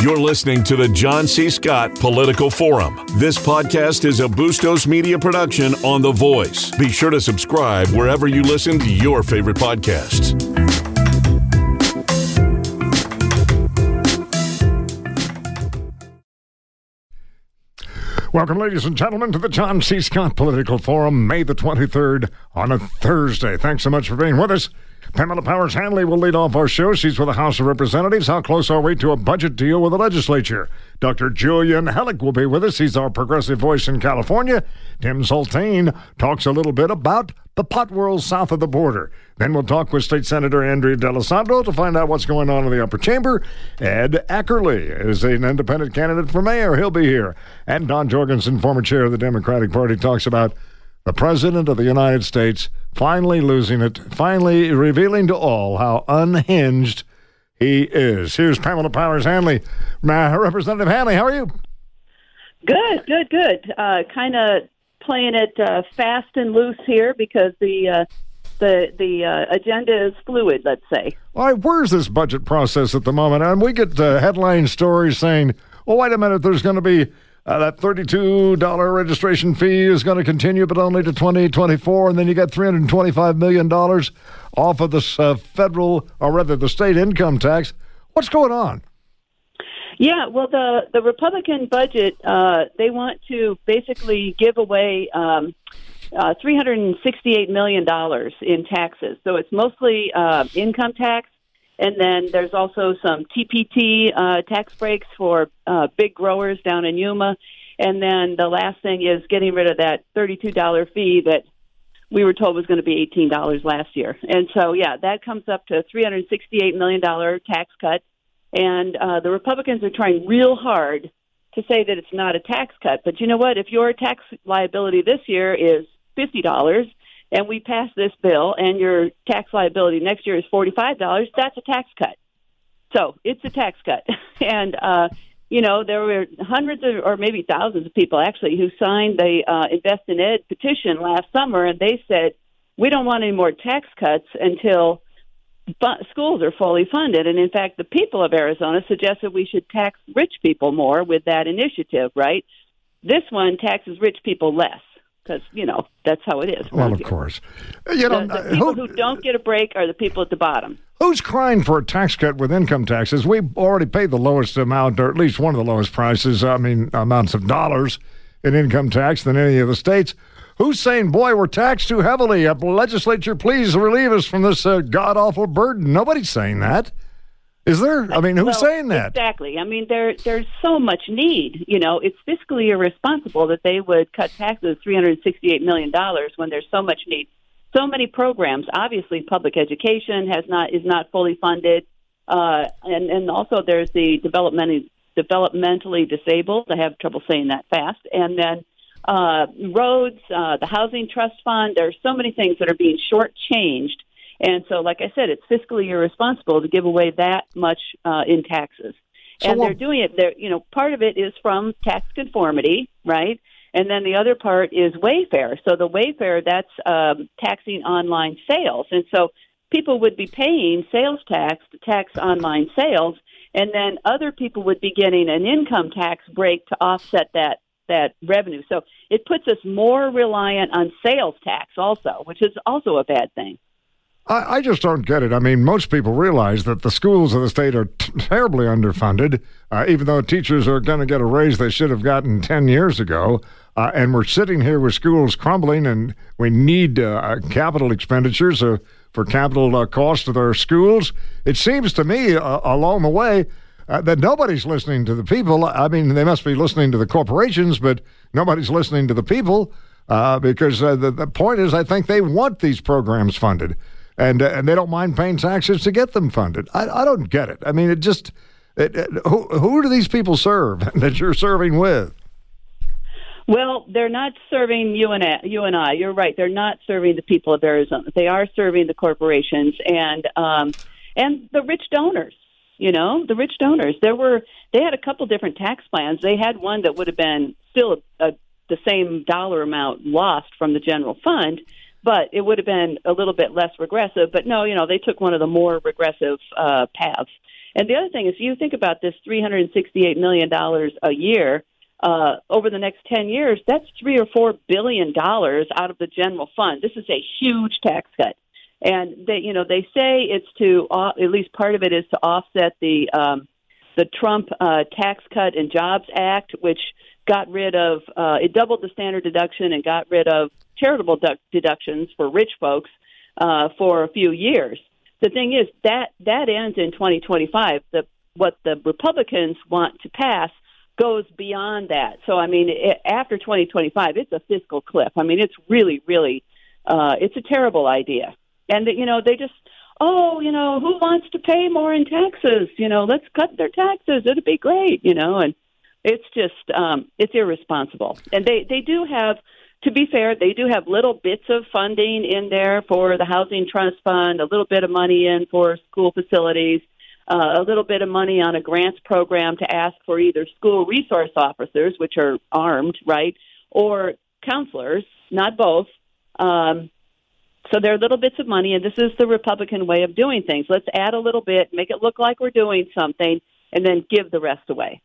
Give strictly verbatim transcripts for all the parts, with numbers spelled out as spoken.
You're listening to the John C. Scott Political Forum. This podcast is a Bustos Media production on The Voice. Be sure to subscribe wherever you listen to your favorite podcasts. Welcome, ladies and gentlemen, to the John C. Scott Political Forum, May the twenty-third, on a Thursday. Thanks so much for being with us. Pamela Powers Hanley will lead off our show. She's with the House of Representatives. How close are we to a budget deal with the legislature? Doctor Julian Hellick will be with us. He's our progressive voice in California. Tim Zoltane talks a little bit about the pot world south of the border. Then we'll talk with State Senator Andrew D'Alessandro to find out what's going on in the upper chamber. Ed Ackerley is an independent candidate for mayor. He'll be here. And Don Jorgensen, former chair of the Democratic Party, talks about the President of the United States finally losing it, finally revealing to all how unhinged he is. Here's Pamela Powers Hanley. Representative Hanley, how are you? Good, good, good. Uh, kind of playing it uh, fast and loose here because the uh, the the uh, agenda is fluid, let's say. All right, where's this budget process at the moment? And we get uh, headline stories saying, well, wait a minute, there's going to be Uh, that thirty-two dollars registration fee is going to continue, but only to twenty twenty-four, and then you got three hundred twenty-five million dollars off of this uh, federal, or rather the state income tax. What's going on? Yeah, well, the, the Republican budget, uh, they want to basically give away um, uh, three hundred sixty-eight million dollars in taxes. So it's mostly uh, income tax. And then there's also some T P T uh, tax breaks for uh, big growers down in Yuma. And then the last thing is getting rid of that thirty-two dollars fee that we were told was going to be eighteen dollars last year. And so, yeah, that comes up to three hundred sixty-eight million dollars tax cut. And uh, the Republicans are trying real hard to say that it's not a tax cut. But you know what? If your tax liability this year is fifty dollars, and we pass this bill, and your tax liability next year is forty-five dollars, that's a tax cut. So it's a tax cut. And, uh, you know, there were hundreds of, or maybe thousands of people, actually, who signed the uh, Invest in Ed petition last summer, and they said, we don't want any more tax cuts until fu- schools are fully funded. And, in fact, the people of Arizona suggested we should tax rich people more with that initiative, right? This one taxes rich people less. Because, you know, that's how it is. Well, of here. course. You know, the, the people who, who don't get a break are the people at the bottom. Who's crying for a tax cut with income taxes? We already paid the lowest amount, or at least one of the lowest prices, I mean, amounts of dollars in income tax than any of the states. Who's saying, boy, we're taxed too heavily? Uh, legislature, please relieve us from this uh, god-awful burden. Nobody's saying that. Is there? I mean, who's well, saying that? Exactly. I mean, there there's so much need. You know, it's fiscally irresponsible that they would cut taxes three hundred sixty-eight million dollars when there's so much need. So many programs. Obviously, public education has not is not fully funded, uh, and and also there's the developmentally developmentally disabled. I have trouble saying that fast. And then uh, roads, uh, the housing trust fund. There are so many things that are being shortchanged. And so, like I said, it's fiscally irresponsible to give away that much uh, in taxes. So and what, they're doing it. They're, you know, part of it is from tax conformity, right? And then the other part is Wayfair. So the Wayfair, that's um, taxing online sales. And so people would be paying sales tax to tax online sales, and then other people would be getting an income tax break to offset that that revenue. So it puts us more reliant on sales tax also, which is also a bad thing. I, I just don't get it. I mean, most people realize that the schools of the state are t- terribly underfunded, uh, even though teachers are going to get a raise they should have gotten ten years ago. Uh, and we're sitting here with schools crumbling, and we need uh, capital expenditures uh, for capital uh, cost of our schools. It seems to me uh, along the way uh, that nobody's listening to the people. I mean, they must be listening to the corporations, but nobody's listening to the people uh, because uh, the, the point is I think they want these programs funded. And uh, and they don't mind paying taxes to get them funded. I, I don't get it. I mean, it just it, it, who who do these people serve that you're serving with? Well, they're not serving you and I, you and I. You're right. They're not serving the people of Arizona. They are serving the corporations and um, and the rich donors. You know, the rich donors. There were they had a couple different tax plans. They had one that would have been still a, a, the same dollar amount lost from the general fund, but it would have been a little bit less regressive. But no, you know, they took one of the more regressive uh, paths. And the other thing is, you think about this three hundred sixty-eight million dollars a year uh, over the next ten years, that's three or four billion dollars out of the general fund. This is a huge tax cut. And they, you know, they say it's to, uh, at least part of it is to offset the um, the Trump uh, Tax Cut and Jobs Act, which got rid of, uh, it doubled the standard deduction and got rid of charitable du- deductions for rich folks uh, for a few years. The thing is that that ends in twenty twenty-five. The what the Republicans want to pass goes beyond that. So, I mean, it, after twenty twenty-five, it's a fiscal cliff. I mean, it's really, really, uh, it's a terrible idea. And, you know, they just, oh, you know, who wants to pay more in taxes? You know, let's cut their taxes. It'd be great, you know, and it's just, um, it's irresponsible. And they, they do have, to be fair, they do have little bits of funding in there for the Housing Trust Fund, a little bit of money in for school facilities, uh, a little bit of money on a grants program to ask for either school resource officers, which are armed, right, or counselors, not both. Um, so there are little bits of money, and this is the Republican way of doing things. Let's add a little bit, make it look like we're doing something, and then give the rest away.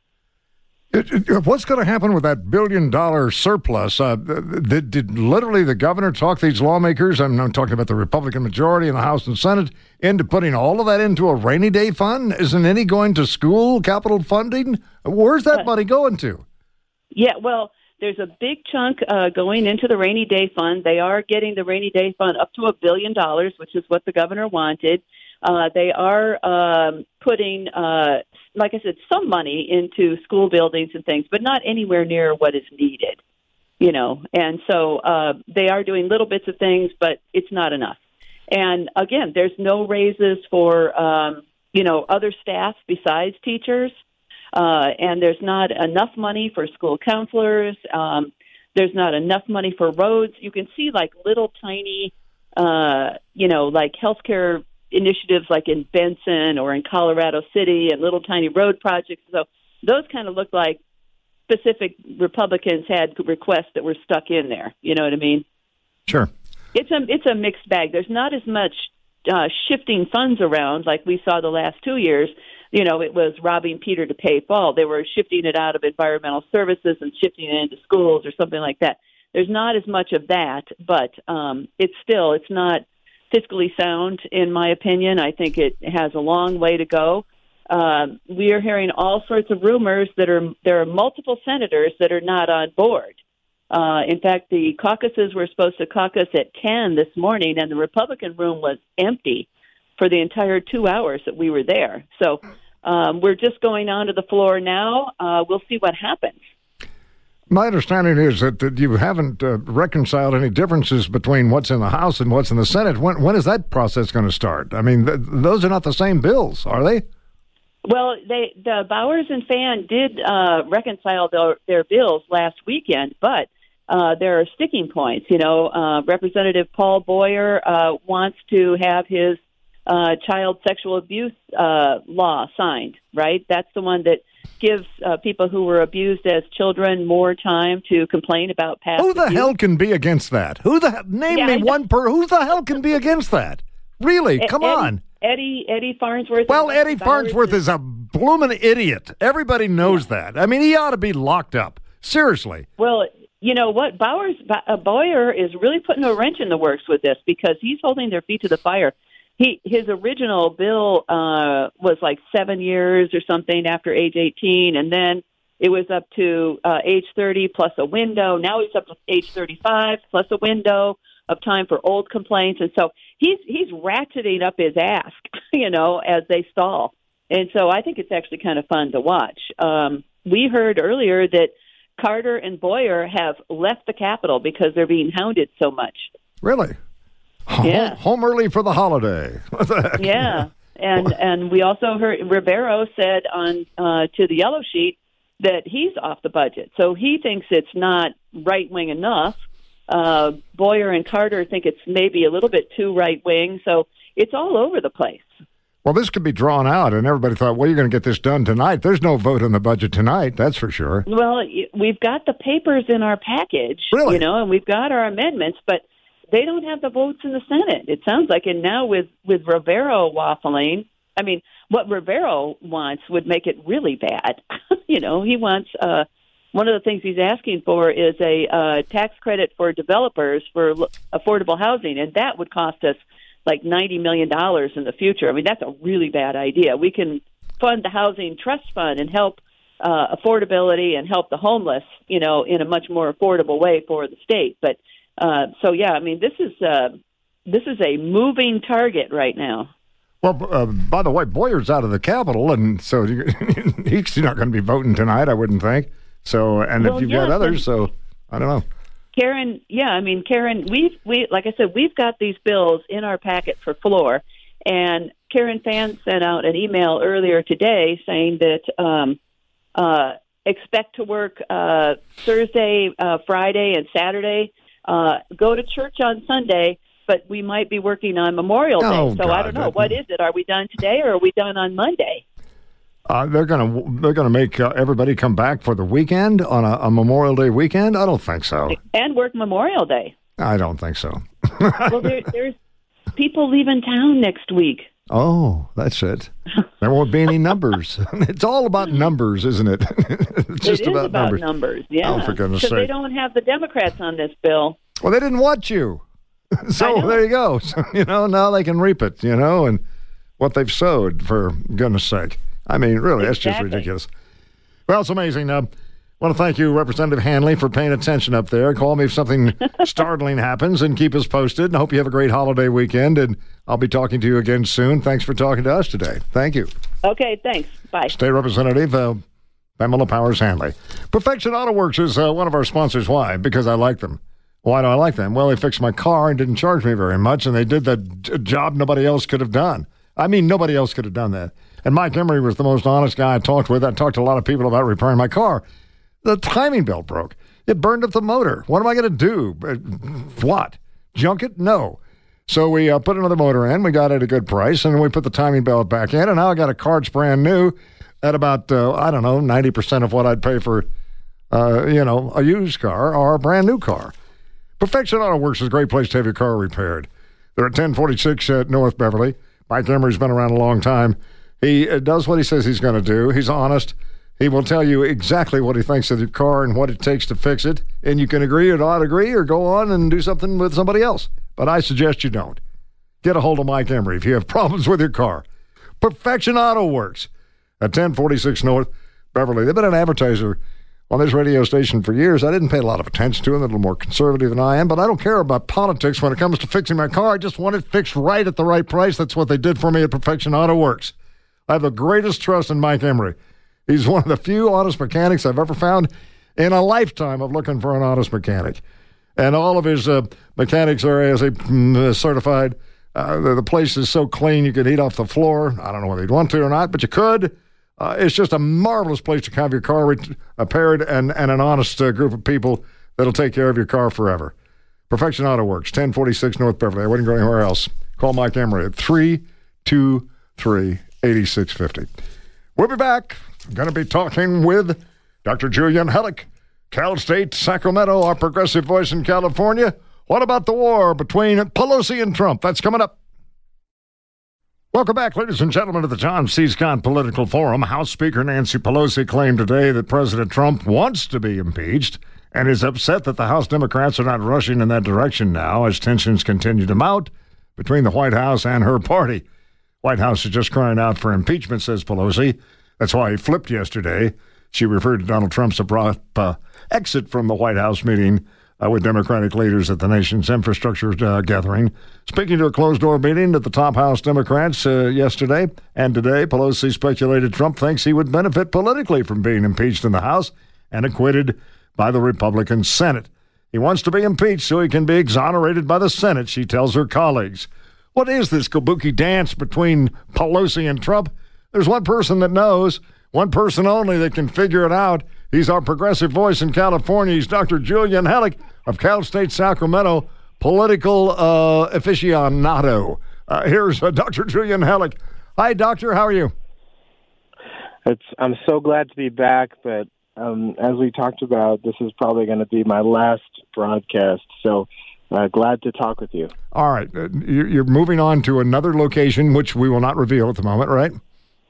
It, it, what's going to happen with that billion-dollar surplus? Uh, did, did literally the governor talk these lawmakers, I'm, I'm talking about the Republican majority in the House and Senate, into putting all of that into a rainy day fund? Isn't any going to school capital funding? Where's that uh, money going to? Yeah, well, there's a big chunk uh, going into the rainy day fund. They are getting the rainy day fund up to a billion dollars, which is what the governor wanted. Uh, they are um, putting, uh, like I said, some money into school buildings and things, but not anywhere near what is needed, you know. And so uh, they are doing little bits of things, but it's not enough. And again, there's no raises for, um, you know, other staff besides teachers. Uh, and there's not enough money for school counselors. Um, there's not enough money for roads. You can see like little tiny, uh, you know, like healthcare initiatives like in Benson or in Colorado City and little tiny road projects. So those kind of look like specific Republicans had requests that were stuck in there. You know what I mean? Sure. It's a, it's a mixed bag. There's not as much uh, shifting funds around like we saw the last two years. You know, it was robbing Peter to pay Paul. They were shifting it out of environmental services and shifting it into schools or something like that. There's not as much of that, but um, it's still, it's not fiscally sound, in my opinion. I think it has a long way to go. Um, we are hearing all sorts of rumors that are there are multiple senators that are not on board. Uh, in fact, the caucuses were supposed to caucus at ten this morning, and the Republican room was empty for the entire two hours that we were there. So um, we're just going onto the floor now. Uh, we'll see what happens. My understanding is that, that you haven't uh, reconciled any differences between what's in the House and what's in the Senate. When, when is that process going to start? I mean, th- those are not the same bills, are they? Well, they, the Bowers and Fan did uh, reconcile their, their bills last weekend, but uh, there are sticking points. You know, uh, Representative Paul Boyer uh, wants to have his uh, child sexual abuse uh, law signed, right? That's the one that gives uh, people who were abused as children more time to complain about past Who the abuse. hell can be against that? Who the name Yeah, me one per? Who the hell can be against that? Really? Come Eddie, on. Eddie Eddie Farnsworth. Well, and Eddie Bowers Farnsworth is a bloomin' idiot. Everybody knows that. I mean, he ought to be locked up. Seriously. Well, you know what? Bowers uh, Boyer is really putting a wrench in the works with this because he's holding their feet to the fire. He his original bill uh, was like seven years or something after age eighteen, and then it was up to uh, age thirty plus a window. Now he's up to age thirty-five plus a window of time for old complaints, and so he's he's ratcheting up his ask, you know, as they stall. And so I think it's actually kind of fun to watch. Um, we heard earlier that Carter and Boyer have left the Capitol because they're being hounded so much. Really? Yeah. Home, home early for the holiday. What the heck? Yeah. And and we also heard Rivero said on uh, to the Yellow Sheet that he's off the budget. So he thinks it's not right-wing enough. Uh, Boyer and Carter think it's maybe a little bit too right-wing. So it's all over the place. Well, this could be drawn out, and everybody thought, well, you're going to get this done tonight. There's no vote on the budget tonight, that's for sure. Well, we've got the papers in our package, really? You know, and we've got our amendments, but they don't have the votes in the Senate. It sounds like, and now with, with Rivero waffling, I mean, what Rivero wants would make it really bad. You know, he wants uh, one of the things he's asking for is a uh, tax credit for developers for l- affordable housing, and that would cost us like ninety million dollars in the future. I mean, that's a really bad idea. We can fund the housing trust fund and help uh, affordability and help the homeless, you know, in a much more affordable way for the state. But uh, so, yeah, I mean, this is uh, this is a moving target right now. Well, uh, by the way, Boyer's out of the Capitol, and so you, he's not going to be voting tonight, I wouldn't think. So, and well, if you've yeah, got others, so I don't know. Karen, yeah, I mean, Karen, we've, we, like I said, we've got these bills in our packet for floor, and Karen Fann sent out an email earlier today saying that um, uh, expect to work uh, Thursday, uh, Friday, and Saturday, uh, go to church on Sunday, but we might be working on Memorial Day. Oh, so God, I don't know. that... What is it? Are we done today, or are we done on Monday? Uh, they're gonna they're gonna make uh, everybody come back for the weekend on a, a Memorial Day weekend. I don't think so. And work Memorial Day. I don't think so. Well, there, there's people leaving town next week. Oh, that's it. There won't be any numbers. It's all about numbers, isn't it? It's just it is about, about numbers. numbers. Yeah. Oh, for goodness sake! Because they don't have the Democrats on this bill. Well, they didn't want you. So there you go. So, you know, now they can reap it, you know, and what they've sowed, for goodness sake. I mean, really, that's exactly. just ridiculous. Well, it's amazing. I uh, want to thank you, Representative Hanley, for paying attention up there. Call me if something startling happens and keep us posted. And I hope you have a great holiday weekend, and I'll be talking to you again soon. Thanks for talking to us today. Thank you. Okay, thanks. Bye. State Representative uh, Pamela Powers Hanley. Perfection Auto Works is uh, one of our sponsors. Why? Because I like them. Why do I like them? Well, they fixed my car and didn't charge me very much, and they did the j- job nobody else could have done. I mean, nobody else could have done that. And Mike Emery was the most honest guy I talked with. I talked to a lot of people about repairing my car. The timing belt broke. It burned up the motor. What am I going to do? What? Junk it? No. So we uh, put another motor in. We got it at a good price, and we put the timing belt back in, and now I got a car that's brand new at about, uh, I don't know, ninety percent of what I'd pay for, uh, you know, a used car or a brand new car. Perfection Auto Works is a great place to have your car repaired. They're at ten forty-six at North Beverly. Mike Emery's been around a long time. He does what he says he's going to do. He's honest. He will tell you exactly what he thinks of your car and what it takes to fix it. And you can agree or not agree or go on and do something with somebody else. But I suggest you don't. Get a hold of Mike Emery if you have problems with your car. Perfection Auto Works at ten forty-six North Beverly. They've been an advertiser on this radio station for years. I didn't pay a lot of attention to them. They're a little more conservative than I am, but I don't care about politics when it comes to fixing my car. I just want it fixed right at the right price. That's what they did for me at Perfection Auto Works. I have the greatest trust in Mike Emery. He's one of the few honest mechanics I've ever found in a lifetime of looking for an honest mechanic. And all of his uh, mechanics are as a mm, certified. Uh, the, the place is so clean you could eat off the floor. I don't know whether you'd want to or not, but you could. Uh, it's just a marvelous place to have your car repaired and, and an honest uh, group of people that'll take care of your car forever. Perfection Auto Works, ten forty-six North Beverly. I wouldn't go anywhere else. Call Mike Emery at three two three, eight six five zero. We'll be back. I'm going to be talking with Doctor Julian Hellick, Cal State Sacramento, our progressive voice in California. What about the war between Pelosi and Trump? That's coming up. Welcome back, ladies and gentlemen, to the John C. Scott Political Forum. House Speaker Nancy Pelosi claimed today that President Trump wants to be impeached and is upset that the House Democrats are not rushing in that direction now as tensions continue to mount between the White House and her party. White House is just crying out for impeachment, says Pelosi. That's why he flipped yesterday. She referred to Donald Trump's abrupt uh, exit from the White House meeting uh, with Democratic leaders at the nation's infrastructure uh, gathering. Speaking to a closed-door meeting at the top House Democrats uh, yesterday and today, Pelosi speculated Trump thinks he would benefit politically from being impeached in the House and acquitted by the Republican Senate. He wants to be impeached so he can be exonerated by the Senate, she tells her colleagues. What is this kabuki dance between Pelosi and Trump? There's one person that knows, one person only that can figure it out. He's our progressive voice in California. He's Doctor Julian Hellick of Cal State Sacramento, political uh, aficionado. Uh, here's uh, Doctor Julian Hellick. Hi, Doctor. How are you? It's, I'm so glad to be back, but um, as we talked about, this is probably going to be my last broadcast, so uh, glad to talk with you. All right. Uh, you're moving on to another location, which we will not reveal at the moment, right?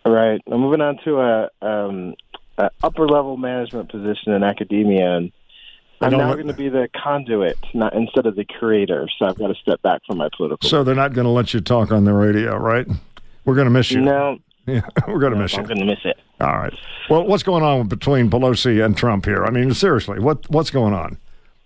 Right. I'm moving on to a, um, a upper-level management position in academia, and I'm now going to be the conduit, not instead of the curator. So I've got to step back from my political. So they're not going to let you talk on the radio, right? We're going to miss you. No. Yeah, we're going to no, miss you. I'm going to miss it. All right. Well, what's going on between Pelosi and Trump here? I mean, seriously, what what's going on?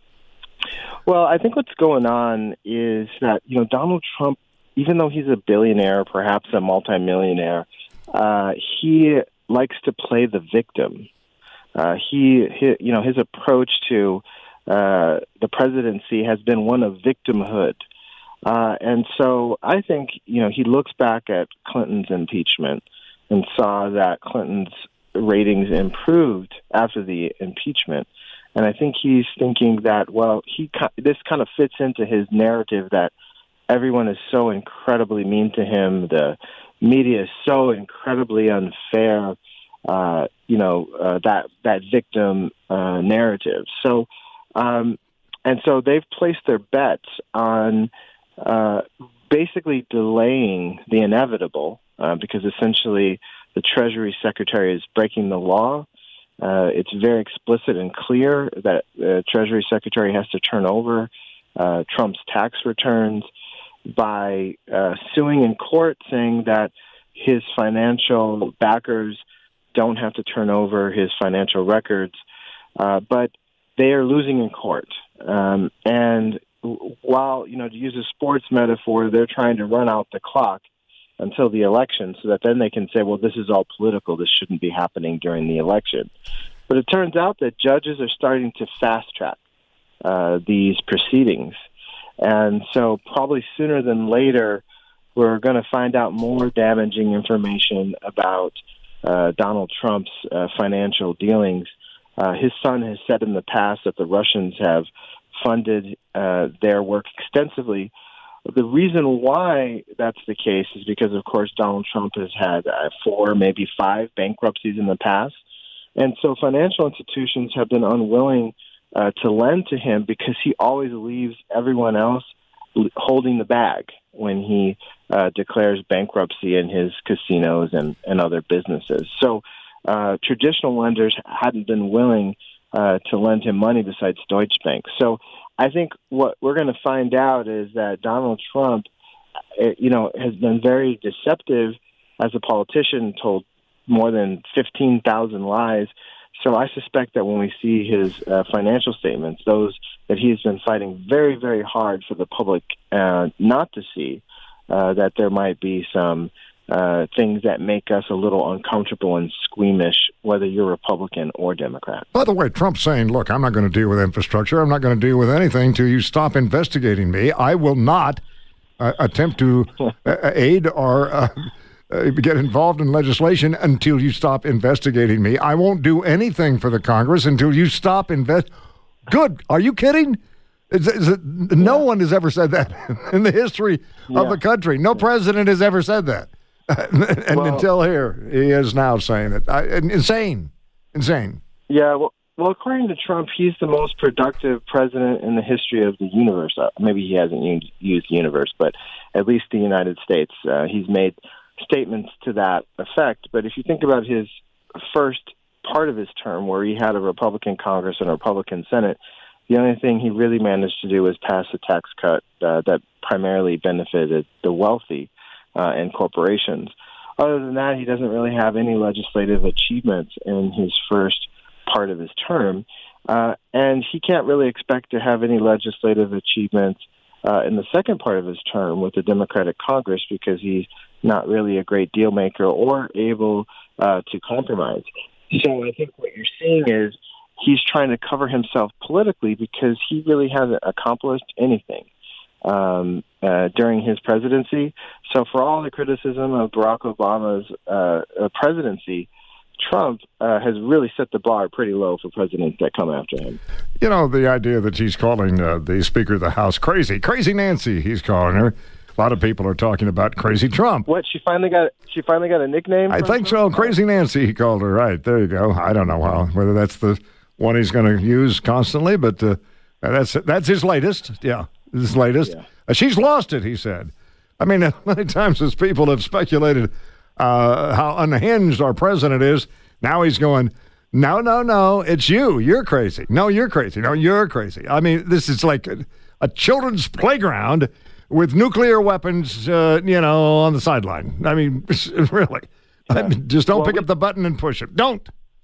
Well, I think what's going on is that, you know, Donald Trump, even though he's a billionaire, perhaps a multimillionaire, uh, he likes to play the victim. Uh, he, he, you know, his approach to uh, the presidency has been one of victimhood. Uh, and so I think, you know, he looks back at Clinton's impeachment and saw that Clinton's ratings improved after the impeachment. And I think he's thinking that, well, he this kind of fits into his narrative that everyone is so incredibly mean to him. The media is so incredibly unfair. Uh, you know, uh, that that victim uh, narrative. So, um, and so they've placed their bets on uh, basically delaying the inevitable uh, because essentially the Treasury Secretary is breaking the law. Uh, it's very explicit and clear that the Treasury Secretary has to turn over uh, Trump's tax returns by uh, suing in court, saying that his financial backers don't have to turn over his financial records, uh, but they are losing in court. Um, and while, you know, to use a sports metaphor, they're trying to run out the clock until the election so that then they can say, well, this is all political. This shouldn't be happening during the election. But it turns out that judges are starting to fast-track uh, these proceedings. And so probably sooner than later, we're going to find out more damaging information about Uh, Donald Trump's uh, financial dealings. Uh, his son has said in the past that the Russians have funded uh, their work extensively. The reason why that's the case is because, of course, Donald Trump has had uh, four, maybe five bankruptcies in the past. And so financial institutions have been unwilling uh, to lend to him because he always leaves everyone else holding the bag when he uh, declares bankruptcy in his casinos and, and other businesses. So uh, traditional lenders hadn't been willing uh, to lend him money besides Deutsche Bank. So I think what we're going to find out is that Donald Trump, uh, you know, has been very deceptive as a politician, told more than fifteen thousand lies. So I suspect that when we see his uh, financial statements, those that he has been fighting very, very hard for the public uh, not to see, uh, that there might be some uh, things that make us a little uncomfortable and squeamish, whether you're Republican or Democrat. By the way, Trump's saying, look, I'm not going to deal with infrastructure. I'm not going to deal with anything till you stop investigating me. I will not uh, attempt to uh, aid or uh, uh, get involved in legislation until you stop investigating me. I won't do anything for the Congress until you stop invest. Good. Are you kidding? Is, is it, no yeah. one has ever said that in the history yeah. of the country. No president has ever said that. and well, until here, he is now saying it. I, insane. Insane. Yeah, well, well, according to Trump, he's the most productive president in the history of the universe. Uh, maybe he hasn't used, used universe, but at least the United States. Uh, he's made statements to that effect. But if you think about his first part of his term, where he had a Republican Congress and a Republican Senate, the only thing he really managed to do was pass a tax cut uh, that primarily benefited the wealthy uh, and corporations. Other than that, he doesn't really have any legislative achievements in his first part of his term. Uh, and he can't really expect to have any legislative achievements uh, in the second part of his term with the Democratic Congress because he's not really a great deal maker or able uh, to compromise. So I think what you're seeing is he's trying to cover himself politically because he really hasn't accomplished anything um, uh, during his presidency. So for all the criticism of Barack Obama's uh, presidency, Trump uh, has really set the bar pretty low for presidents that come after him. You know, the idea that he's calling uh, the Speaker of the House crazy, crazy Nancy, he's calling her. A lot of people are talking about Crazy Trump. What, she finally got she finally got a nickname? I think so. Crazy Nancy, he called her. Right, there you go. I don't know how, whether that's the one he's going to use constantly, but uh, that's that's his latest. Yeah, his latest. Yeah. Uh, she's lost it, he said. I mean, many times as people have speculated uh, how unhinged our president is. Now he's going, no, no, no, it's you. You're crazy. No, you're crazy. No, you're crazy. I mean, this is like a, a children's playground with nuclear weapons, uh, you know, on the sideline. I mean, really. I mean, just don't well, pick we, up the button and push it. Don't.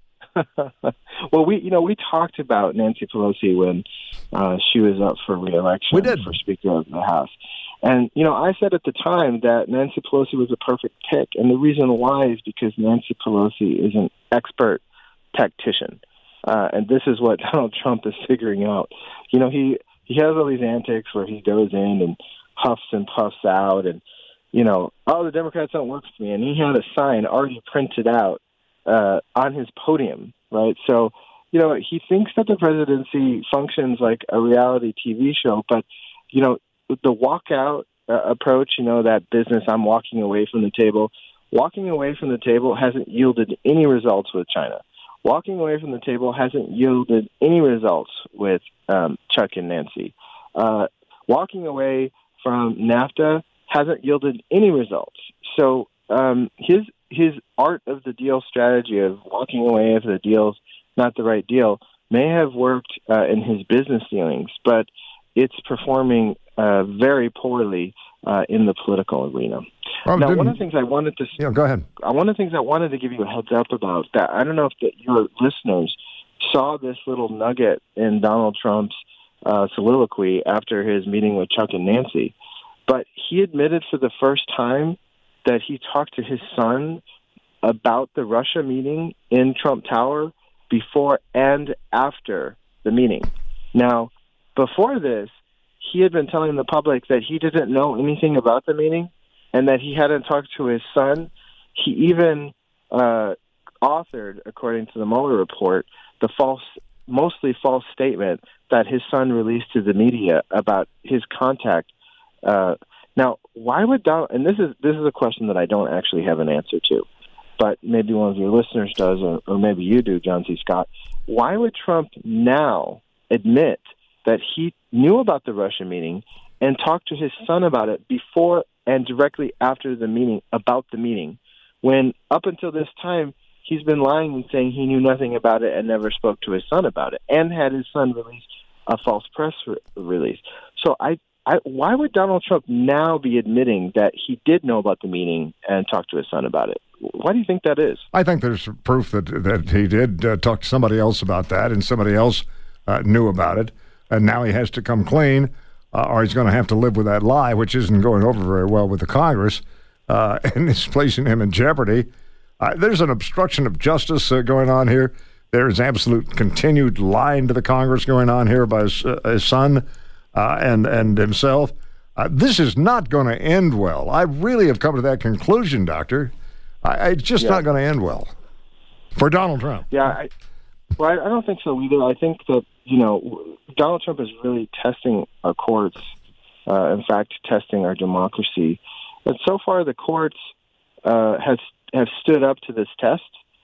Well, we, you know, we talked about Nancy Pelosi when uh, she was up for re-election we did. for Speaker of the House. And, you know, I said at the time that Nancy Pelosi was a perfect pick. And the reason why is because Nancy Pelosi is an expert tactician. Uh, and this is what Donald Trump is figuring out. You know, he, he has all these antics where he goes in and huffs and puffs out and, you know, oh, the Democrats don't work for me. And he had a sign already printed out uh, on his podium, right? So, you know, he thinks that the presidency functions like a reality T V show, but, you know, the walkout uh, approach, you know, that business, I'm walking away from the table, walking away from the table hasn't yielded any results with China. Walking away from the table hasn't yielded any results with um, Chuck and Nancy. Uh, walking away from NAFTA hasn't yielded any results. So um, his his art of the deal strategy of walking away if the deal's not the right deal may have worked uh, in his business dealings, but it's performing uh, very poorly uh, in the political arena. Well, now, one of the things I wanted to yeah, go ahead. One of the things I wanted to give you a heads up about that I don't know if the, your listeners saw this little nugget in Donald Trump's uh, soliloquy after his meeting with Chuck and Nancy, but he admitted for the first time that he talked to his son about the Russia meeting in Trump Tower before and after the meeting. Now, before this, he had been telling the public that he didn't know anything about the meeting and that he hadn't talked to his son. He even uh, authored, according to the Mueller report, the false, mostly false statement that his son released to the media about his contact. Uh, now, why would Donald? And this is this is a question that I don't actually have an answer to, but maybe one of your listeners does, or, or maybe you do, John C. Scott. Why would Trump now admit that he knew about the Russia meeting and talked to his son about it before and directly after the meeting, about the meeting, when up until this time he's been lying and saying he knew nothing about it and never spoke to his son about it, and had his son release a false press re- release. So I, I, why would Donald Trump now be admitting that he did know about the meeting and talk to his son about it? Why do you think that is? I think there's proof that, that he did uh, talk to somebody else about that, and somebody else uh, knew about it. And now he has to come clean, uh, or he's going to have to live with that lie, which isn't going over very well with the Congress, uh, and it's placing him in jeopardy. Uh, there's an obstruction of justice uh, going on here. There's absolute continued lying to the Congress going on here by his, uh, his son uh, and, and himself. Uh, this is not going to end well. I really have come to that conclusion, Doctor. I, it's just yeah. not going to end well for Donald Trump. Yeah, I, well, I, I don't think so either. I think that, you know, Donald Trump is really testing our courts, uh, in fact, testing our democracy. But so far, the courts uh, has have stood up to this test.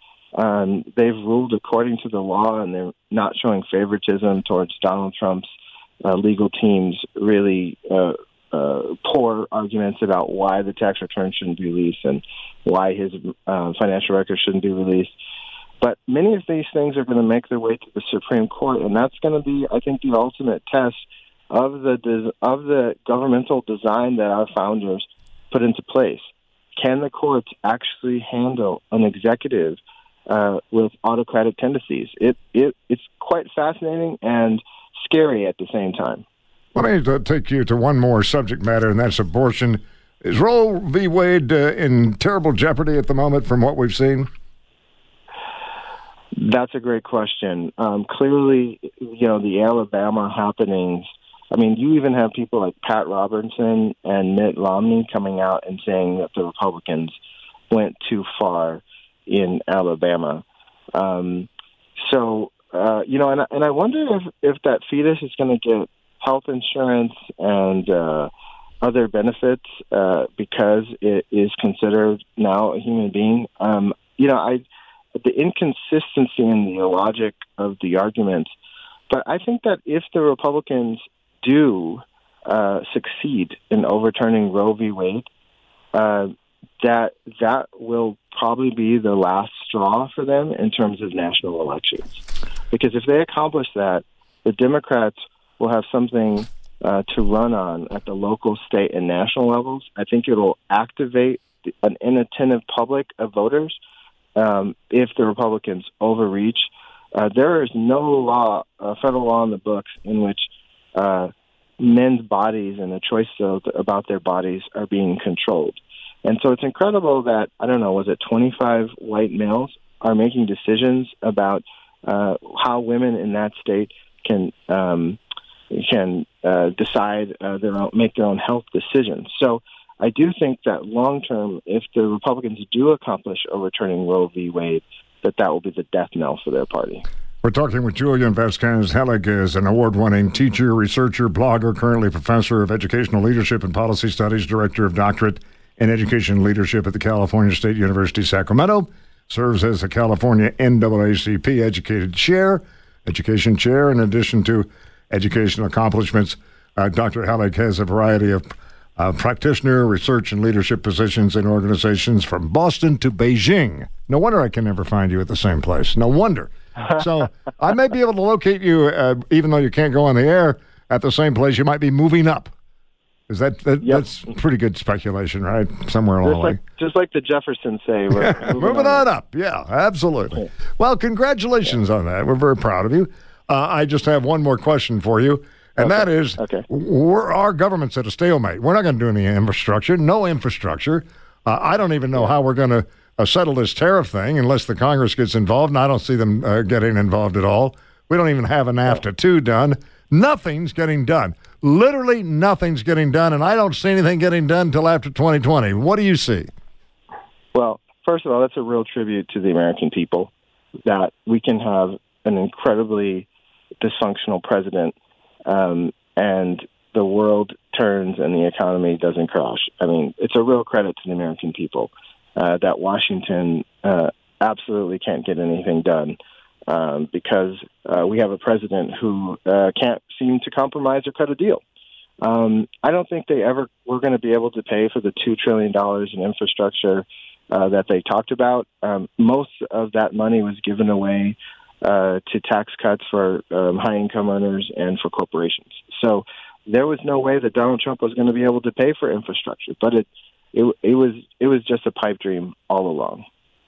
Um, they've ruled according to the law, and they're not showing favoritism towards Donald Trump's uh, legal team's really uh, uh, poor arguments about why the tax return shouldn't be released and why his uh, financial records shouldn't be released. But many of these things are going to make their way to the Supreme Court, and that's going to be, I think, the ultimate test of the of the governmental design that our founders put into place. Can the courts actually handle an executive uh, with autocratic tendencies? It it it's quite fascinating and scary at the same time. Let me take you to one more subject matter, and that's abortion. Is Roe v. Wade uh, in terrible jeopardy at the moment from what we've seen? That's a great question. Um, clearly, you know, the Alabama happenings, I mean, you even have people like Pat Robertson and Mitt Romney coming out and saying that the Republicans went too far in Alabama. Um, so, uh, you know, and, and I wonder if, if that fetus is going to get health insurance and uh, other benefits uh, because it is considered now a human being. Um, you know, I... the inconsistency in the logic of the argument. But I think that if the Republicans do uh, succeed in overturning Roe v. Wade, uh, that that will probably be the last straw for them in terms of national elections. Because if they accomplish that, the Democrats will have something uh, to run on at the local, state, and national levels. I think it will activate an inattentive public of voters um, if the Republicans overreach. Uh, there is no law, uh, federal law in the books in which uh, men's bodies and the choice of, about their bodies are being controlled. And so it's incredible that, I don't know, was it twenty-five white males are making decisions about uh, how women in that state can um, can uh, decide uh, their own, make their own health decisions. So I do think that long term, if the Republicans do accomplish overturning Roe v. Wade, that that will be the death knell for their party. We're talking with Julian Vasquez-Helig, is an award-winning teacher, researcher, blogger, currently professor of educational leadership and policy studies, director of doctorate in education leadership at the California State University, Sacramento, serves as the California N double A C P Educated Chair, Education Chair. In addition to educational accomplishments, uh, Doctor Helig has a variety of uh, practitioner, research, and leadership positions in organizations from Boston to Beijing. No wonder I can never find you at the same place. No wonder. So I may be able to locate you, uh, even though you can't go on the air, at the same place. You might be moving up. Is that, that yep. That's pretty good speculation, right? Somewhere along just the way. Like, just like the Jeffersons say. We're moving, moving on. on up. Yeah, absolutely. Well, congratulations yeah. on that. We're very proud of you. Uh, I just have one more question for you, and okay. that is, okay. we're, our government's at a stalemate. We're not going to do any infrastructure, no infrastructure. Uh, I don't even know yeah. how we're going to uh, settle this tariff thing unless the Congress gets involved, and I don't see them uh, getting involved at all. We don't even have a NAFTA two done. Nothing's getting done. Literally nothing's getting done, and I don't see anything getting done until after twenty twenty. What do you see? Well, first of all, that's a real tribute to the American people, that we can have an incredibly dysfunctional president um, and the world turns and the economy doesn't crash. I mean, it's a real credit to the American people uh, that Washington uh, absolutely can't get anything done. Um, because uh, we have a president who uh, can't seem to compromise or cut a deal. Um, I don't think they ever were going to be able to pay for the two trillion dollars in infrastructure uh, that they talked about. Um, most of that money was given away uh, to tax cuts for um, high-income earners and for corporations. So there was no way that Donald Trump was going to be able to pay for infrastructure, but it, it, it was it was just a pipe dream all along.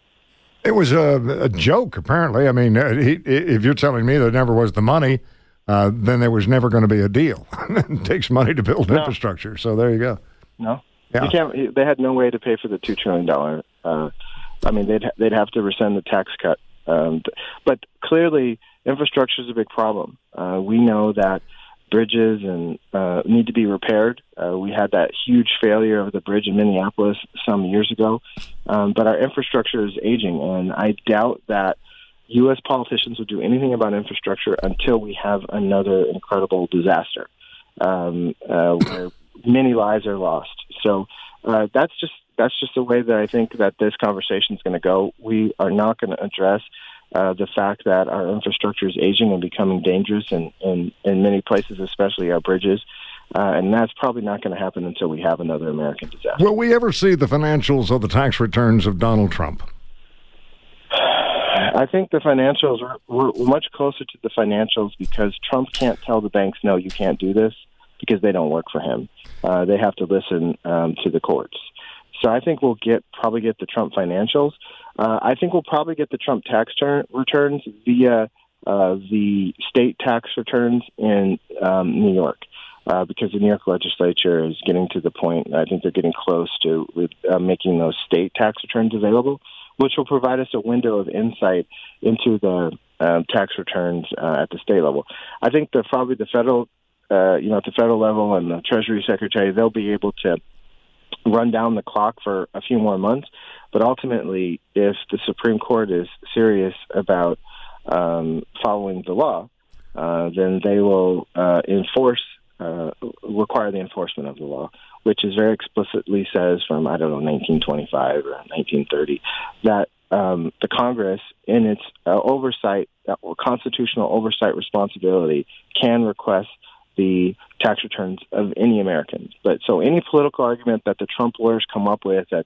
It was a, a joke, apparently. I mean, he, if you're telling me there never was the money, uh, then there was never going to be a deal. It takes money to build no. infrastructure, so there you go. No, yeah. you can't. They had no way to pay for the two trillion dollar. Uh, I mean, they'd they'd have to rescind the tax cut. Um, but clearly, infrastructure is a big problem. Uh, we know that bridges and uh, need to be repaired. Uh, we had that huge failure of the bridge in Minneapolis some years ago, um, but our infrastructure is aging, and I doubt that U S politicians will do anything about infrastructure until we have another incredible disaster um, uh, where many lives are lost. So uh, that's just that's just the way that I think that this conversation is going to go. We are not going to address Uh, the fact that our infrastructure is aging and becoming dangerous in, in, in many places, especially our bridges. Uh, and that's probably not going to happen until we have another American disaster. Will we ever see the financials of the tax returns of Donald Trump? I think the financials, are, we're much closer to the financials because Trump can't tell the banks, no, you can't do this, because they don't work for him. Uh, they have to listen um, to the courts. So I think we'll get probably get the Trump financials. Uh, I think we'll probably get the Trump tax turn, returns via uh, the state tax returns in um, New York, uh, because the New York legislature is getting to the point, I think they're getting close to with, uh, making those state tax returns available, which will provide us a window of insight into the um, tax returns uh, at the state level. I think that probably the federal, uh, you know, at the federal level and the Treasury Secretary, they'll be able to run down the clock for a few more months. But ultimately, if the Supreme Court is serious about um, following the law, uh, then they will uh, enforce, uh, require the enforcement of the law, which is very explicitly says from, I don't know, nineteen twenty-five or nineteen thirty, that um, the Congress, in its uh, oversight, uh, constitutional oversight responsibility, can request the tax returns of any Americans. But so any political argument that the Trump lawyers come up with that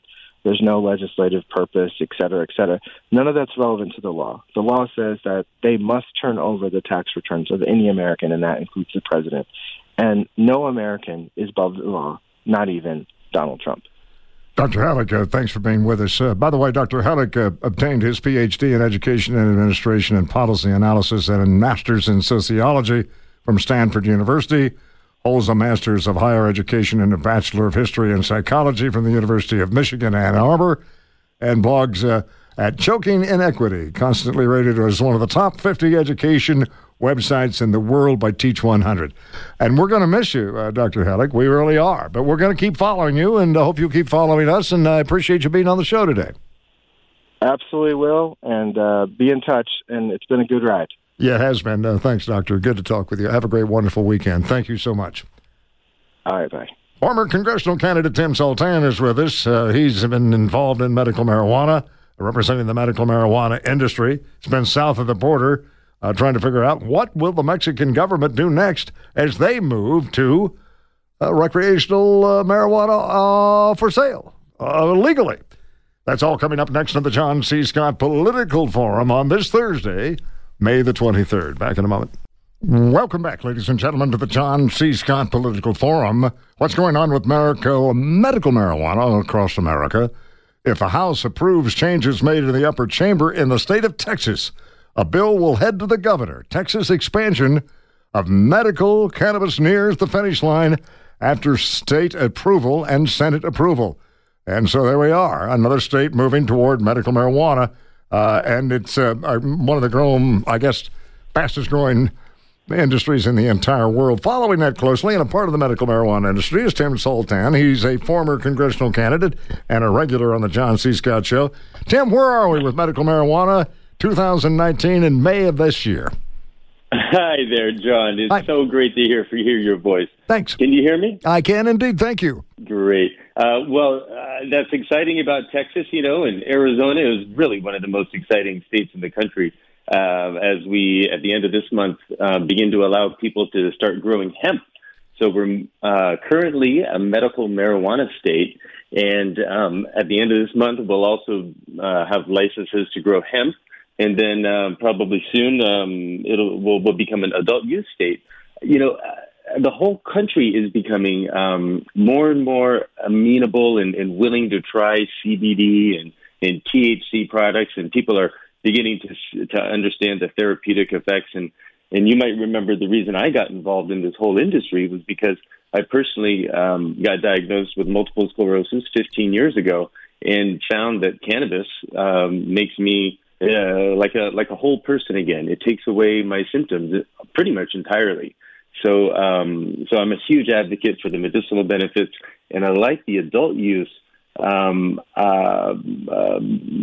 There's no legislative purpose, et cetera, et cetera. None of that's relevant to the law. The law says that they must turn over the tax returns of any American, and that includes the president. And no American is above the law, not even Donald Trump. Doctor Halleck, uh, thanks for being with us. Uh, by the way, Doctor Halleck uh, obtained his P H D in Education and Administration and Policy Analysis and a Master's in Sociology from Stanford University, holds a Master's of Higher Education and a Bachelor of History and Psychology from the University of Michigan, Ann Arbor, and blogs uh, at Choking Inequity, constantly rated as one of the top fifty education websites in the world by Teach one hundred. And we're going to miss you, uh, Doctor Halleck. We really are. But we're going to keep following you, and I hope you'll keep following us, and I appreciate you being on the show today. Absolutely will, and uh, be in touch, and it's been a good ride. Yeah, it has been. Uh, thanks, Doctor. Good to talk with you. Have a great, wonderful weekend. Thank you so much. All right, bye. Former congressional candidate Tim Sultan is with us. Uh, he's been involved in medical marijuana, representing the medical marijuana industry. He's been south of the border, uh, trying to figure out what will the Mexican government do next as they move to uh, recreational uh, marijuana uh, for sale uh, legally. That's all coming up next on the John C. Scott Political Forum on this Thursday, May the twenty-third. Back in a moment. Welcome back, ladies and gentlemen, to the John C. Scott Political Forum. What's going on with medical, medical marijuana across America? If the House approves changes made in the upper chamber in the state of Texas, a bill will head to the governor. Texas expansion of medical cannabis nears the finish line after state approval and Senate approval. And so there we are, another state moving toward medical marijuana. Uh, and it's uh, one of the growing, I guess, fastest growing industries in the entire world. Following that closely, and a part of the medical marijuana industry, is Tim Sultan. He's a former congressional candidate and a regular on the John C. Scott Show. Tim, where are we with medical marijuana two thousand nineteen in May of this year? Hi there, John. It's Hi. so great to hear hear your voice. Thanks. Can you hear me? I can indeed. Thank you. Great. Uh, well, uh, that's exciting about Texas, you know, and Arizona is really one of the most exciting states in the country. Uh, as we, at the end of this month, uh, begin to allow people to start growing hemp. So we're uh, currently a medical marijuana state, and um, at the end of this month, we'll also uh, have licenses to grow hemp, and then uh, probably soon um, it'll will will become an adult use state. You know, uh, the whole country is becoming um, more and more amenable and, and willing to try C B D and, and T H C products, and people are beginning to to understand the therapeutic effects. And, and you might remember the reason I got involved in this whole industry was because I personally um, got diagnosed with multiple sclerosis fifteen years ago and found that cannabis um, makes me uh, like a like a whole person again. It takes away my symptoms pretty much entirely. So, um, so I'm a huge advocate for the medicinal benefits, and I like the adult use um, uh, uh,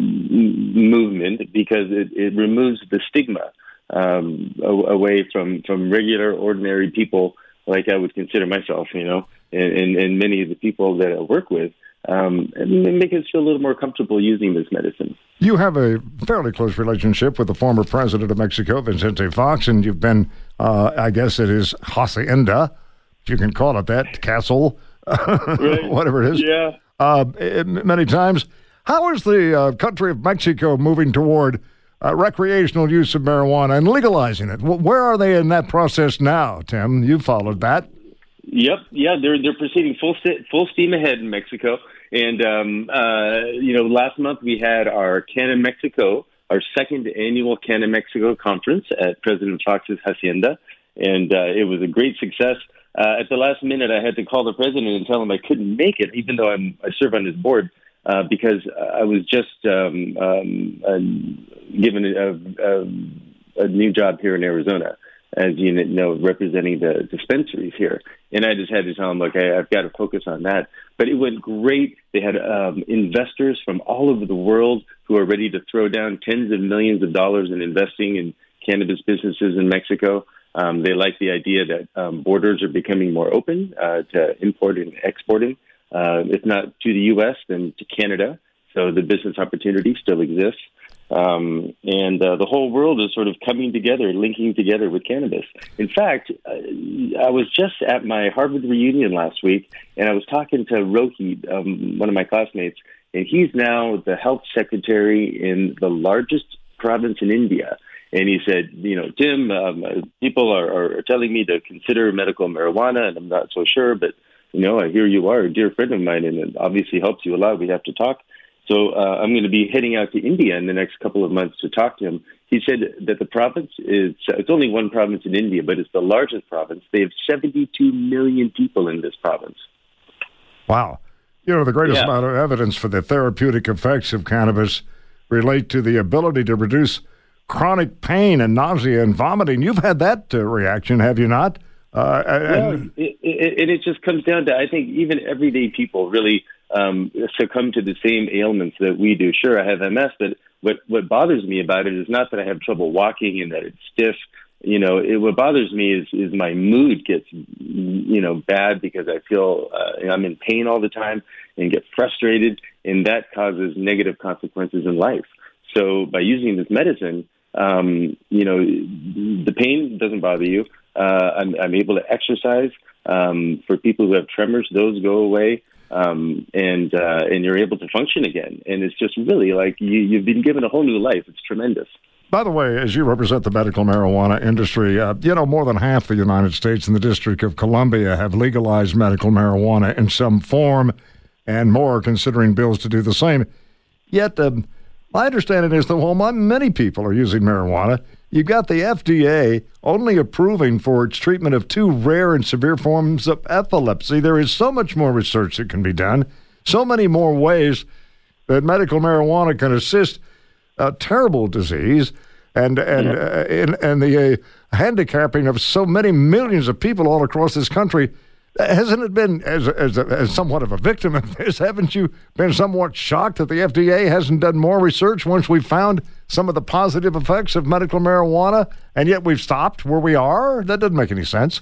movement because it, it removes the stigma um, away from, from regular, ordinary people like I would consider myself, you know, and, and, and many of the people that I work with. Um, and make us feel a little more comfortable using this medicine. You have a fairly close relationship with the former president of Mexico, Vicente Fox, and you've been, uh, I guess it is hacienda, if you can call it that, castle, right. whatever it is, yeah. uh, many times. How is the uh, country of Mexico moving toward uh, recreational use of marijuana and legalizing it? Where are they in that process now, Tim? You followed that. Yep, yeah, they're they're proceeding full full steam ahead in Mexico, and um, uh, you know, last month we had our Canna Mexico, our second annual Canna Mexico conference at President Fox's hacienda, and uh, it was a great success. Uh, at the last minute, I had to call the president and tell him I couldn't make it, even though I'm I serve on his board, uh, because I was just um, um, uh, given a, a, a new job here in Arizona, as you know, representing the dispensaries here. And I just had to tell them, look, I, I've got to focus on that. But it went great. They had um, investors from all over the world who are ready to throw down tens of millions of dollars in investing in cannabis businesses in Mexico. Um, they like the idea that um, borders are becoming more open uh, to importing and exporting, uh, if not to the U S, then to Canada. So the business opportunity still exists. Um, and uh, the whole world is sort of coming together, linking together with cannabis. In fact, uh, I was just at my Harvard reunion last week, and I was talking to Rohit, um, one of my classmates, and he's now the health secretary in the largest province in India. And he said, you know, Tim, um, people are, are telling me to consider medical marijuana, and I'm not so sure, but, you know, I hear you are a dear friend of mine, and it obviously helps you a lot. We have to talk. So uh, I'm going to be heading out to India in the next couple of months to talk to him. He said that the province is, it's only one province in India, but it's the largest province. They have seventy-two million people in this province. Wow. You know, the greatest Yeah. amount of evidence for the therapeutic effects of cannabis relate to the ability to reduce chronic pain and nausea and vomiting. You've had that uh, reaction, have you not? Uh, Well, and, it, it, and it just comes down to, I think, even everyday people really um, succumb to the same ailments that we do. Sure, I have M S, but what, what bothers me about it is not that I have trouble walking and that it's stiff. You know, it, what bothers me is, is my mood gets, you know, bad because I feel uh, I'm in pain all the time and get frustrated, and that causes negative consequences in life. So by using this medicine, um, you know, the pain doesn't bother you. Uh, I'm, I'm able to exercise. Um, for people who have tremors, those go away, um, and uh, and you're able to function again. And it's just really like you, you've been given a whole new life. It's tremendous. by the way, as you represent the medical marijuana industry, uh, you know, more than half the United States and the District of Columbia have legalized medical marijuana in some form, and more are considering bills to do the same. Yet, um, my understanding is that while many people are using marijuana, you've got the F D A only approving for its treatment of two rare and severe forms of epilepsy. There is so much more research that can be done, so many more ways that medical marijuana can assist a terrible disease and and Yeah. uh, and, and the uh, handicapping of so many millions of people all across this country. Hasn't it been, as, as, as somewhat of a victim of this, haven't you been somewhat shocked that the F D A hasn't done more research once we found some of the positive effects of medical marijuana, and yet we've stopped where we are? That doesn't make any sense.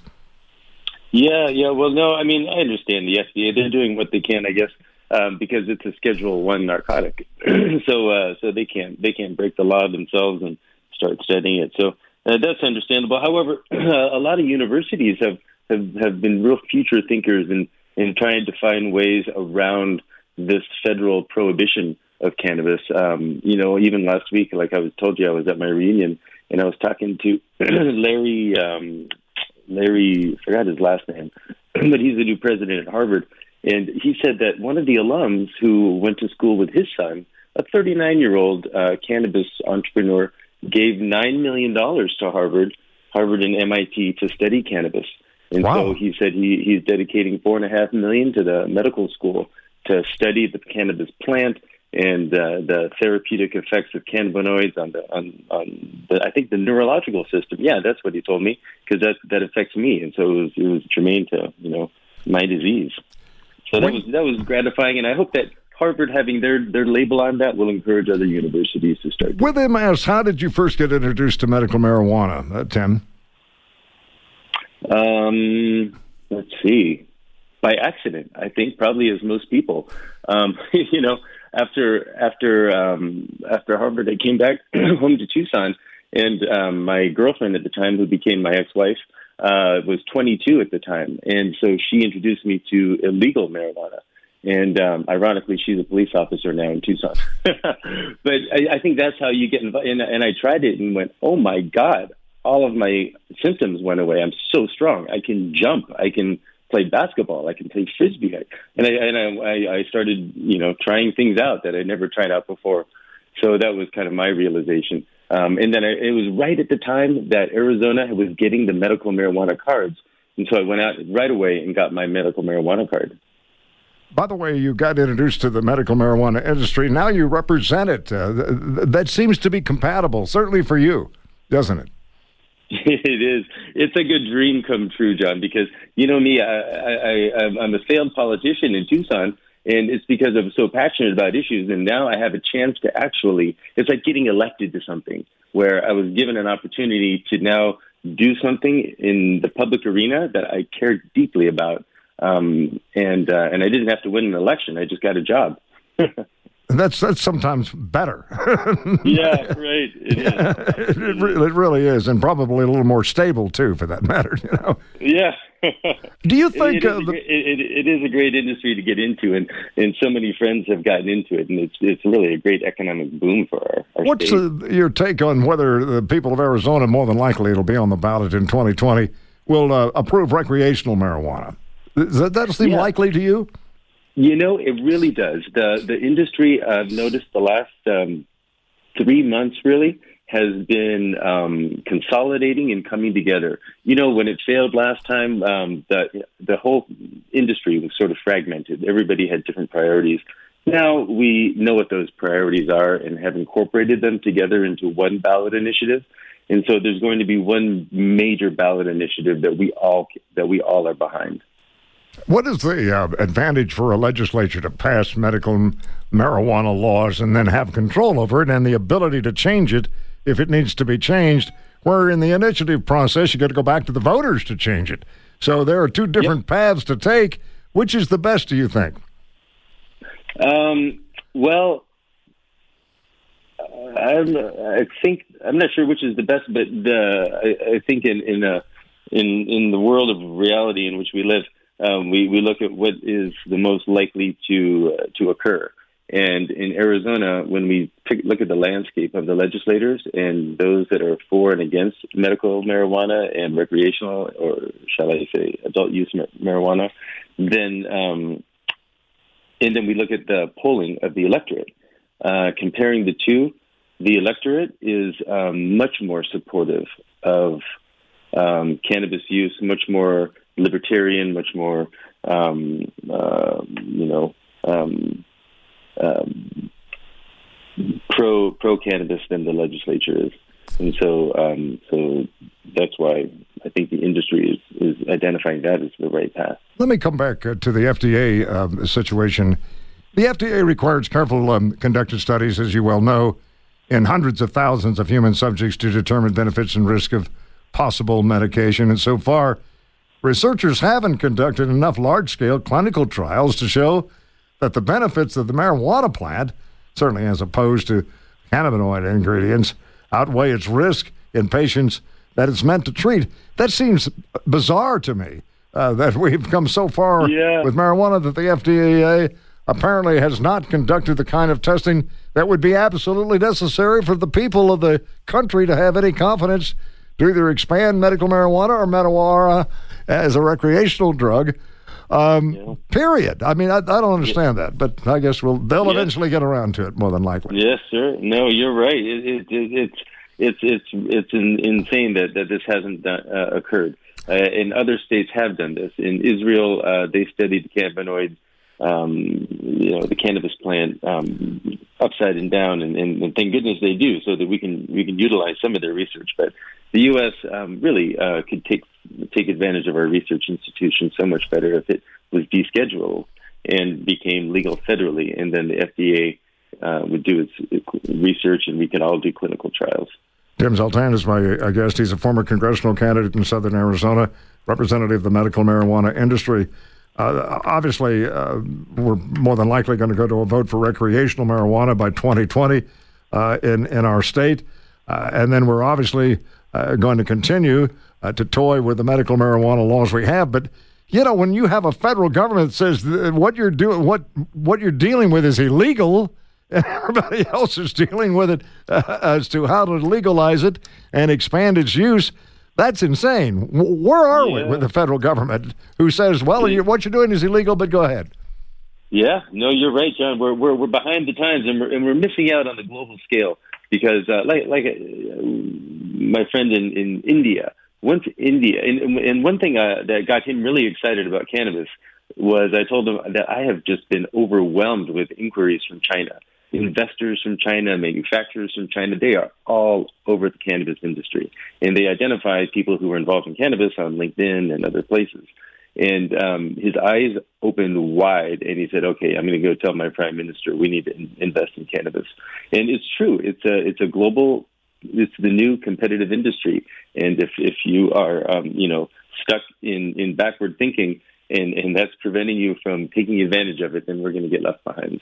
Yeah, yeah. Well, no, I mean, I understand the F D A. They're doing what they can, I guess, um, because it's a Schedule One narcotic. so, uh, so they can't they can't break the law themselves and start studying it. So uh, that's understandable. However, a lot of universities have. Have, have been real future thinkers in, in trying to find ways around this federal prohibition of cannabis. Um, you know, even last week, like I was told you, I was at my reunion and I was talking to Larry, um, Larry, I forgot his last name, but he's the new president at Harvard. And he said that one of the alums who went to school with his son, a thirty-nine-year-old uh, cannabis entrepreneur, gave nine million dollars to Harvard, Harvard and M I T to study cannabis. And wow. so he said he, he's dedicating four and a half million to the medical school to study the cannabis plant and uh, the therapeutic effects of cannabinoids on the on, on the, I think the neurological system. Yeah, that's what he told me, because that that affects me, and so it was it was germane to you know my disease. So that was that was gratifying, and I hope that Harvard having their their label on that will encourage other universities to start. With M S, how did you first get introduced to medical marijuana, uh, Tim? Um, let's see. By accident, I think, probably as most people. Um, you know, after after um, after Harvard, I came back home to Tucson, and um, my girlfriend at the time, who became my ex-wife, uh, was twenty-two at the time, and so she introduced me to illegal marijuana. And um, ironically, she's a police officer now in Tucson. But I, I think that's how you get involved. And, and I tried it and went, oh my God. All of my symptoms went away. I'm so strong. I can jump. I can play basketball. I can play frisbee. And I and I, I started, you know, trying things out that I never tried out before. So that was kind of my realization. Um, and then I, it was right at the time that Arizona was getting the medical marijuana cards, and so I went out right away and got my medical marijuana card. By the way, you got introduced to the medical marijuana industry. Now you represent it. Uh, th- th- that seems to be compatible, certainly for you, doesn't it? It is. It's a good dream come true, John, because, you know me, I, I, I, I'm a failed politician in Tucson, and it's because I'm so passionate about issues, and now I have a chance to actually, it's like getting elected to something, where I was given an opportunity to now do something in the public arena that I care deeply about, um, and uh, and I didn't have to win an election. I just got a job. That's that's sometimes better. Yeah, right. It is. it, re- it really is, and probably a little more stable too, for that matter. You know. Yeah, Do you think it, it, uh, is the, a, it, it is a great industry to get into, and, and so many friends have gotten into it, and it's it's really a great economic boom for our, our what's state. uh, your take on whether the people of Arizona, more than likely it'll be on the ballot in twenty twenty, will uh, approve recreational marijuana? Does that, that seem Yeah. likely to you? You know, it really does. The the industry, I've noticed the last um, three months really has been um, consolidating and coming together. You know, when it failed last time, um, the the whole industry was sort of fragmented. Everybody had different priorities. Now we know what those priorities are and have incorporated them together into one ballot initiative. And so there's going to be one major ballot initiative that we all that we all are behind. What is the uh, advantage for a legislature to pass medical m- marijuana laws and then have control over it and the ability to change it if it needs to be changed, where in the initiative process you got to go back to the voters to change it? So there are two different yep. paths to take. Which is the best, do you think? Um, well, I'm, I think I'm not sure which is the best, but the, I, I think in in, a, in in the world of reality in which we live, um, we we look at what is the most likely to uh, to occur. And in Arizona, when we pick, look at the landscape of the legislators and those that are for and against medical marijuana and recreational, or shall I say, adult use marijuana, then um, and then we look at the polling of the electorate. Uh, comparing the two, the electorate is um, much more supportive of um, cannabis use, much more libertarian, much more, um, uh, you know, um, um, pro pro cannabis than the legislature is, and so um, so that's why I think the industry is, is identifying that as the right path. Let me come back uh, to the F D A um, situation. The F D A requires careful um, conducted studies, as you well know, in hundreds of thousands of human subjects to determine benefits and risk of possible medication. And so far, researchers haven't conducted enough large-scale clinical trials to show that the benefits of the marijuana plant, certainly as opposed to cannabinoid ingredients, outweigh its risk in patients that it's meant to treat. That seems bizarre to me, uh, that we've come so far yeah. with marijuana that the F D A apparently has not conducted the kind of testing that would be absolutely necessary for the people of the country to have any confidence to either expand medical marijuana or marijuana as a recreational drug, um, yeah. period. I mean, I, I don't understand yeah. that, but I guess we'll they'll yeah. eventually get around to it, more than likely. Yes, sir. No, you're right. It, it, it, it's it's it's it's in, insane that, that this hasn't done, uh, occurred. Uh, and other states have done this. In Israel, uh, they studied the cannabinoids, um, you know, the cannabis plant um, upside and down, and, and, and thank goodness they do, so that we can we can utilize some of their research. But the U S um, really uh, could take take advantage of our research institutions so much better if it was descheduled and became legal federally, and then the F D A uh, would do its research, and we could all do clinical trials. Tim Zoltan is my uh, guest. He's a former congressional candidate in southern Arizona, representative of the medical marijuana industry. Uh, obviously, uh, we're more than likely going to go to a vote for recreational marijuana by twenty twenty uh, in, in our state. Uh, and then we're obviously uh, going to continue uh, to toy with the medical marijuana laws we have. But, you know, when you have a federal government that says th- what you're doing, what what you're dealing with is illegal, and everybody else is dealing with it uh, as to how to legalize it and expand its use, that's insane. Where are yeah. we with the federal government who says, well, you, what you're doing is illegal, but go ahead? Yeah, no, you're right, John. We're we're, we're behind the times, and we're, and we're missing out on the global scale because, uh, like like uh, my friend in, in India went to India, and, and one thing uh, that got him really excited about cannabis was I told him that I have just been overwhelmed with inquiries from China. Investors from China, manufacturers from China, they are all over the cannabis industry. And they identify people who are involved in cannabis on LinkedIn and other places. And um, his eyes opened wide, and he said, okay, I'm going to go tell my prime minister we need to in- invest in cannabis. And it's true. It's a, it's a global, it's the new competitive industry. And if, if you are, um, you know, stuck in, in backward thinking, and, and that's preventing you from taking advantage of it, then we're going to get left behind.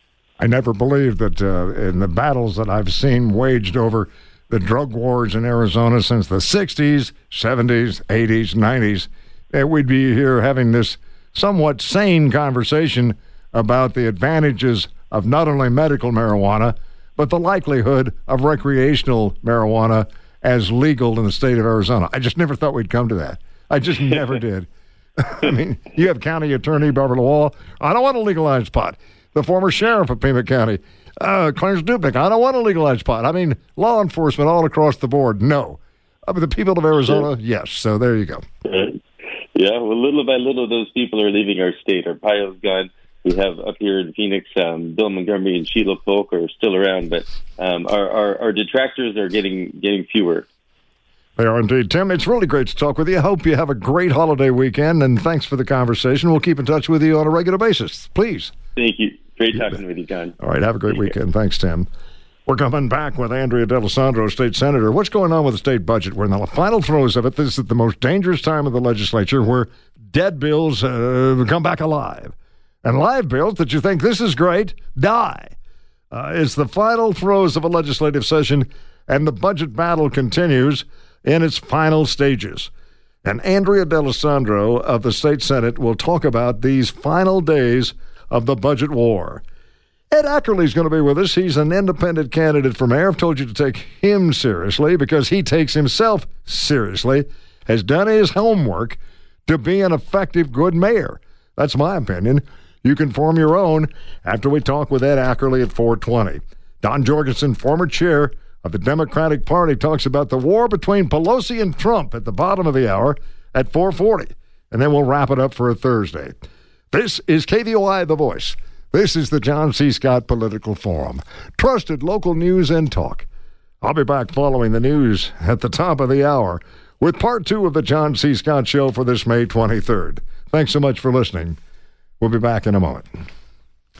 I never believed that uh, in the battles that I've seen waged over the drug wars in Arizona since the sixties, seventies, eighties, nineties, uh, we'd be here having this somewhat sane conversation about the advantages of not only medical marijuana, but the likelihood of recreational marijuana as legal in the state of Arizona. I just never thought we'd come to that. I just never did. I mean, you have County Attorney Barbara Lawal. I don't want to legalize pot. The former sheriff of Pima County, uh, Clarence Dupnik. I don't want to legalize pot. I mean, law enforcement all across the board, no. Uh, but the people of Arizona, yes. So there you go. Yeah, well, little by little, those people are leaving our state. Our Arpaio's gone. We have up here in Phoenix, um, Bill Montgomery and Sheila Polk are still around, but um, our, our, our detractors are getting getting fewer. They are indeed. Tim, it's really great to talk with you. I hope you have a great holiday weekend, and thanks for the conversation. We'll keep in touch with you on a regular basis. Please. Thank you. Great talking you with you, John. All right, have a great weekend. Thanks, Tim. We're coming back with Andrea D'Alessandro, state senator. What's going on with the state budget? We're in the final throes of it. This is the most dangerous time of the legislature where dead bills uh, come back alive. And live bills that you think this is great, die. Uh, it's the final throes of a legislative session, and the budget battle continues in its final stages. And Andrea D'Alessandro of the State Senate will talk about these final days of the budget war. Ed Ackerley is going to be with us. He's an independent candidate for mayor. I've told you to take him seriously because he takes himself seriously, has done his homework to be an effective, good mayor. That's my opinion. You can form your own after we talk with Ed Ackerley at four twenty. Don Jorgensen, former chair of the Democratic Party, talks about the war between Pelosi and Trump at the bottom of the hour at four forty. And then we'll wrap it up for a Thursday. This is K V O I, The Voice. This is the John C. Scott Political Forum. Trusted local news and talk. I'll be back following the news at the top of the hour with part two of the John C. Scott Show for this May twenty-third. Thanks so much for listening. We'll be back in a moment.